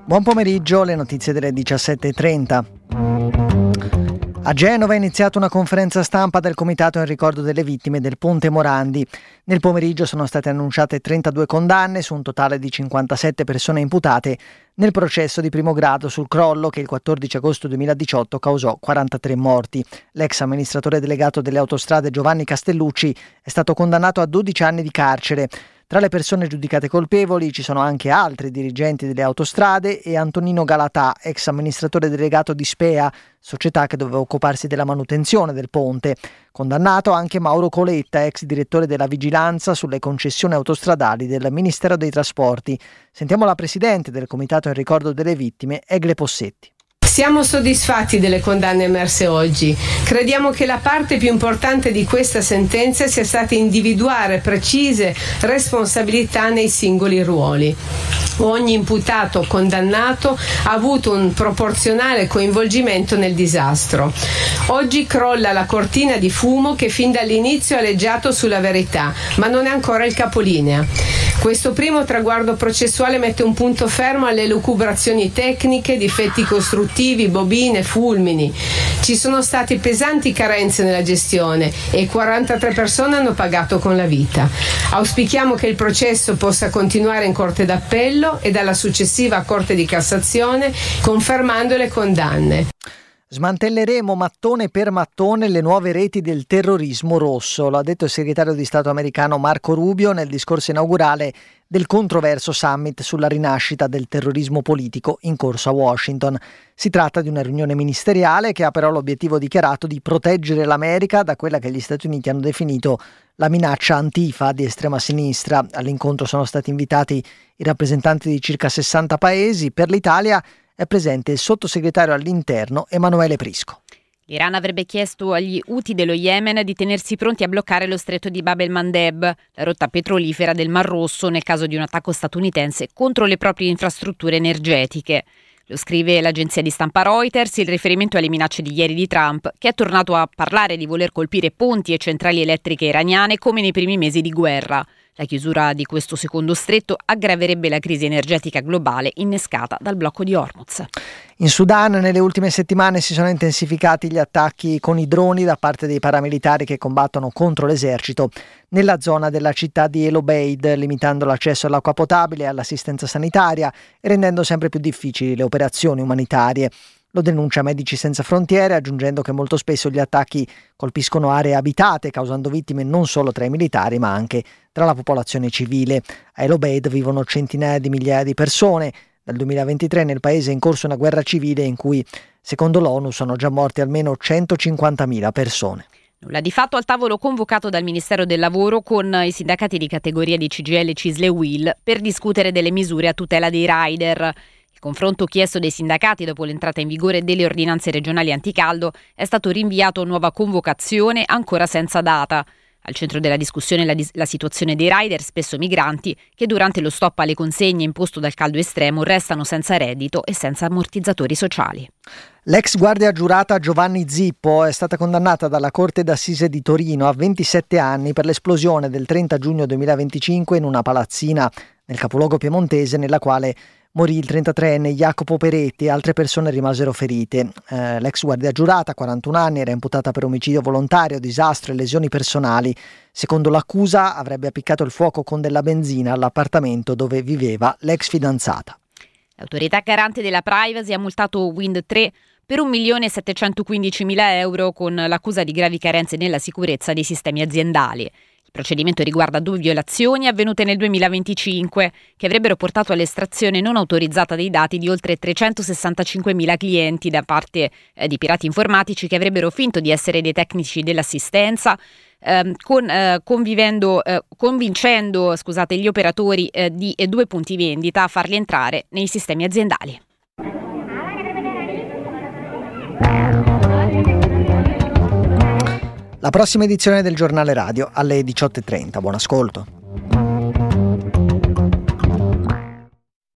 Buon pomeriggio, le notizie delle 17:30. A Genova è iniziata una conferenza stampa del Comitato in ricordo delle vittime del Ponte Morandi. Nel pomeriggio sono state annunciate 32 condanne su un totale di 57 persone imputate nel processo di primo grado sul crollo che il 14 agosto 2018 causò 43 morti. L'ex amministratore delegato delle autostrade Giovanni Castellucci è stato condannato a 12 anni di carcere. Tra le persone giudicate colpevoli ci sono anche altri dirigenti delle autostrade e Antonino Galatà, ex amministratore delegato di Spea, società che doveva occuparsi della manutenzione del ponte. Condannato anche Mauro Coletta, ex direttore della vigilanza sulle concessioni autostradali del Ministero dei Trasporti. Sentiamo la presidente del Comitato in ricordo delle vittime, Egle Possetti. Siamo soddisfatti delle condanne emerse oggi. Crediamo che la parte più importante di questa sentenza sia stata individuare precise responsabilità nei singoli ruoli. Ogni imputato condannato ha avuto un proporzionale coinvolgimento nel disastro. Oggi crolla la cortina di fumo che fin dall'inizio ha aleggiato sulla verità, ma non è ancora il capolinea. Questo primo traguardo processuale mette un punto fermo alle elucubrazioni tecniche, difetti costruttivi, bobine, fulmini. Ci sono state pesanti carenze nella gestione e 43 persone hanno pagato con la vita. Auspichiamo che il processo possa continuare in Corte d'Appello e dalla successiva Corte di Cassazione, confermando le condanne. Smantelleremo mattone per mattone le nuove reti del terrorismo rosso, lo ha detto il segretario di Stato americano Marco Rubio nel discorso inaugurale del controverso summit sulla rinascita del terrorismo politico in corso a Washington. Si tratta di una riunione ministeriale che ha però l'obiettivo dichiarato di proteggere l'America da quella che gli Stati Uniti hanno definito la minaccia antifa di estrema sinistra. All'incontro sono stati invitati i rappresentanti di circa 60 paesi. Per l'Italia è presente il sottosegretario all'interno Emanuele Prisco. L'Iran avrebbe chiesto agli Houthi dello Yemen di tenersi pronti a bloccare lo stretto di Bab el-Mandeb, la rotta petrolifera del Mar Rosso, nel caso di un attacco statunitense contro le proprie infrastrutture energetiche. Lo scrive l'agenzia di stampa Reuters, il riferimento alle minacce di ieri di Trump, che è tornato a parlare di voler colpire ponti e centrali elettriche iraniane come nei primi mesi di guerra. La chiusura di questo secondo stretto aggraverebbe la crisi energetica globale innescata dal blocco di Hormuz. In Sudan nelle ultime settimane si sono intensificati gli attacchi con i droni da parte dei paramilitari che combattono contro l'esercito nella zona della città di El Obeid, limitando l'accesso all'acqua potabile e all'assistenza sanitaria e rendendo sempre più difficili le operazioni umanitarie. Lo denuncia Medici Senza Frontiere, aggiungendo che molto spesso gli attacchi colpiscono aree abitate, causando vittime non solo tra i militari ma anche tra la popolazione civile. A El Obeid vivono centinaia di migliaia di persone. Dal 2023 nel paese è in corso una guerra civile in cui, secondo l'ONU, sono già morte almeno 150.000 persone. Nulla di fatto al tavolo convocato dal Ministero del Lavoro con i sindacati di categoria di CGIL, CISL e UIL per discutere delle misure a tutela dei rider. Il confronto chiesto dai sindacati dopo l'entrata in vigore delle ordinanze regionali anticaldo è stato rinviato a nuova convocazione ancora senza data. Al centro della discussione la situazione dei rider, spesso migranti, che durante lo stop alle consegne imposto dal caldo estremo restano senza reddito e senza ammortizzatori sociali. L'ex guardia giurata Giovanni Zippo è stata condannata dalla Corte d'Assise di Torino a 27 anni per l'esplosione del 30 giugno 2025 in una palazzina nel capoluogo piemontese nella quale morì il 33enne Jacopo Peretti e altre persone rimasero ferite. L'ex guardia giurata, 41 anni, era imputata per omicidio volontario, disastro e lesioni personali. Secondo l'accusa avrebbe appiccato il fuoco con della benzina all'appartamento dove viveva l'ex fidanzata. L'autorità garante della privacy ha multato Wind Tre per 1.715.000 euro con l'accusa di gravi carenze nella sicurezza dei sistemi aziendali. Il procedimento riguarda 2 violazioni avvenute nel 2025 che avrebbero portato all'estrazione non autorizzata dei dati di oltre 365.000 clienti da parte di pirati informatici che avrebbero finto di essere dei tecnici dell'assistenza, convincendo gli operatori di 2 punti vendita a farli entrare nei sistemi aziendali. La prossima edizione del giornale radio alle 18:30. Buon ascolto.